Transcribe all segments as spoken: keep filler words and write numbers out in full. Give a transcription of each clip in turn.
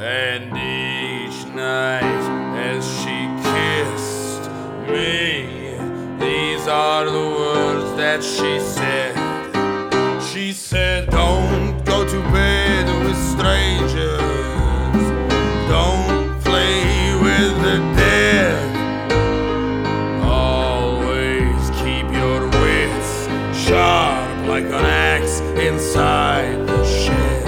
And each night as she kissed me, these are the words that she said. She said, don't go to bed with strangers, don't play with the dead, always keep your wits sharp like an axe inside the shed.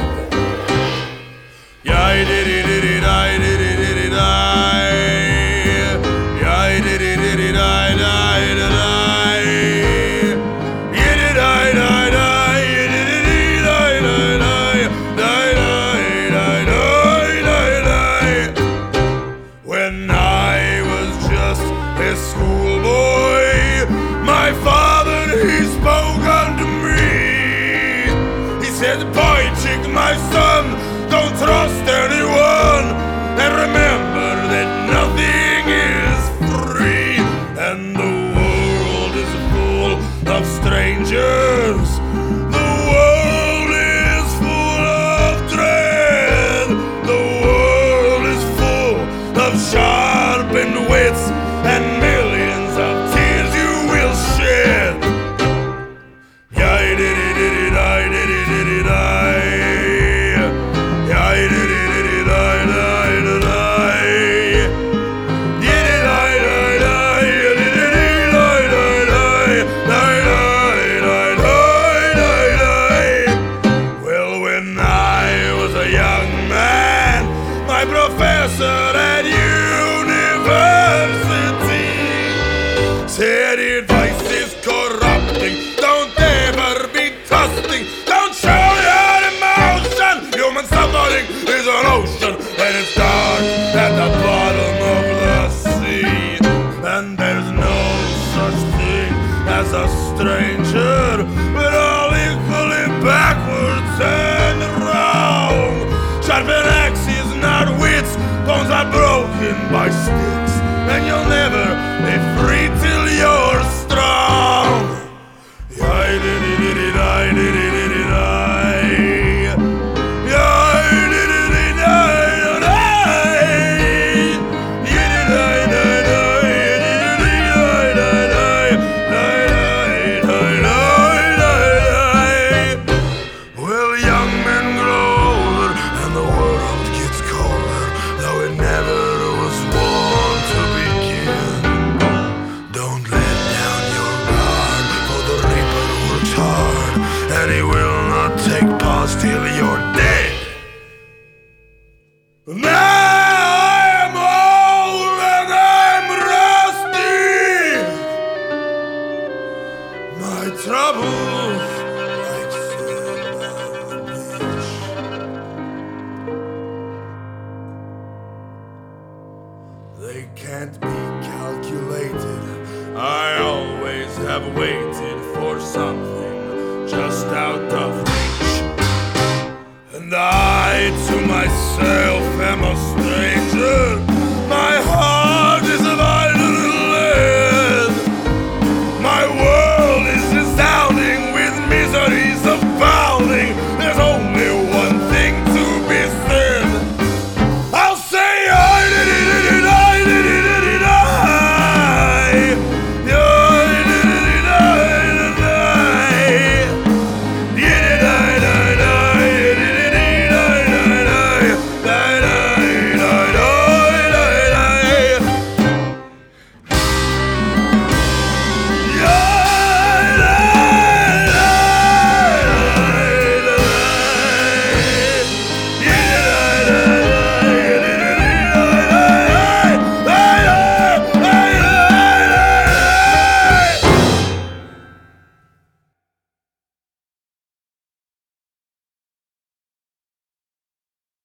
Yeah, I did it, did it, I did it, did it, I. Yeah, I did it, did it, I, I, did I. Yeah, did I, I, I, yeah, did it, I, I, I, I, I, I. When I was just a schoolboy, my father, he spoke unto me. He said, boy, chick, my son, don't trust anyone, and remember that nothing is free, and the world is full of strangers. The world is full of dread. The world is full of sharpened wits and millions of tears you will shed. Yeah, I did it, did it, I did it, did it, I. I did it, did it, I, I, did I. Did it, I, I, I, did it, I, I, I, I, I. Well, when I was a young man, my professor at university said advice is corrupting, don't ever be trusting, don't show your emotion, human suffering is an ocean, and it's dark at the bottom of the sea, and there's no such thing as a stranger, we're all equally backwards and wrong. Sharpened axes, not wits, bones are broken by sticks, and you'll never be free till you're strong. Yeah, I did it, did it, I did it, did it, I. And he will not take pause till you're dead. Now I am old and I'm rusty. My troubles like sand on the beach. They can't be calculated. I always have waited for something just out of reach, and I to myself